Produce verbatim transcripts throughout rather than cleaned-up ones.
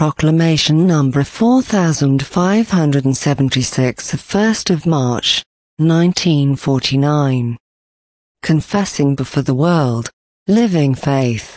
Proclamation number four thousand five hundred seventy-six of first of March, nineteen forty-nine. Confessing before the world, living faith.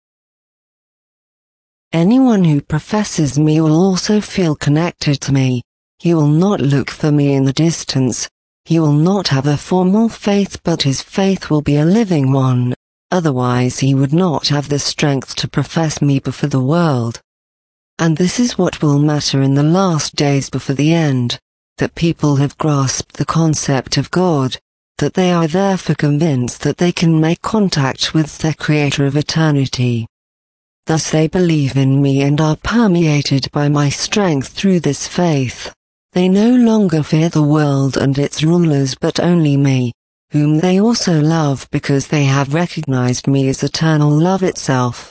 Anyone who professes me will also feel connected to me. He will not look for me in the distance. He will not have a formal faith, but his faith will be a living one. Otherwise he would not have the strength to profess me before the world. And this is what will matter in the last days before the end, that people have grasped the concept of God, that they are therefore convinced that they can make contact with their Creator of eternity. Thus they believe in me and are permeated by my strength through this faith. They no longer fear the world and its rulers but only me, whom they also love because they have recognized me as eternal love itself.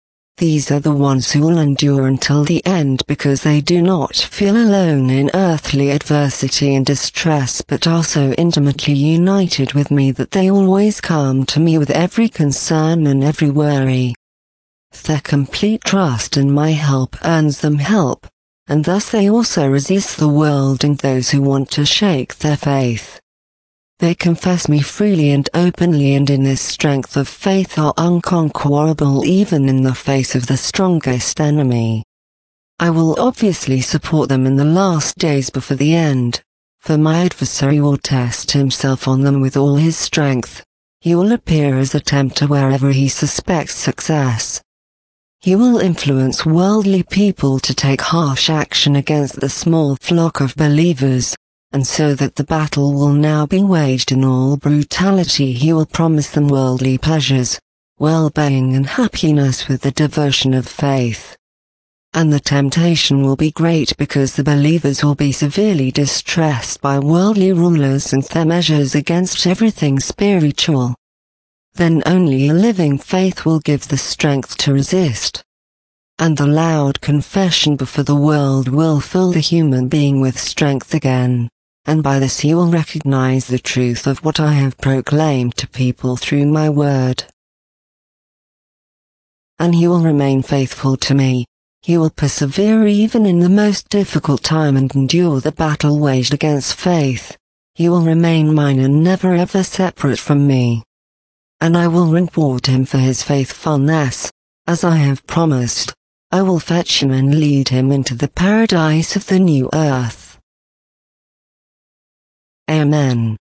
These are the ones who will endure until the end because they do not feel alone in earthly adversity and distress but are so intimately united with me that they always come to me with every concern and every worry. Their complete trust in my help earns them help, and thus they also resist the world and those who want to shake their faith. They confess me freely and openly, and in this strength of faith are unconquerable even in the face of the strongest enemy. I will obviously support them in the last days before the end, for my adversary will test himself on them with all his strength. He will appear as a tempter wherever he suspects success. He will influence worldly people to take harsh action against the small flock of believers, and so that the battle will now be waged in all brutality, he will promise them worldly pleasures, well-being and happiness with the devotion of faith. And the temptation will be great because the believers will be severely distressed by worldly rulers and their measures against everything spiritual. Then only a living faith will give the strength to resist. And the loud confession before the world will fill the human being with strength again. And by this he will recognize the truth of what I have proclaimed to people through my word. And he will remain faithful to me. He will persevere even in the most difficult time and endure the battle waged against faith. He will remain mine and never ever separate from me. And I will reward him for his faithfulness, as I have promised. I will fetch him and lead him into the paradise of the new earth. Amen.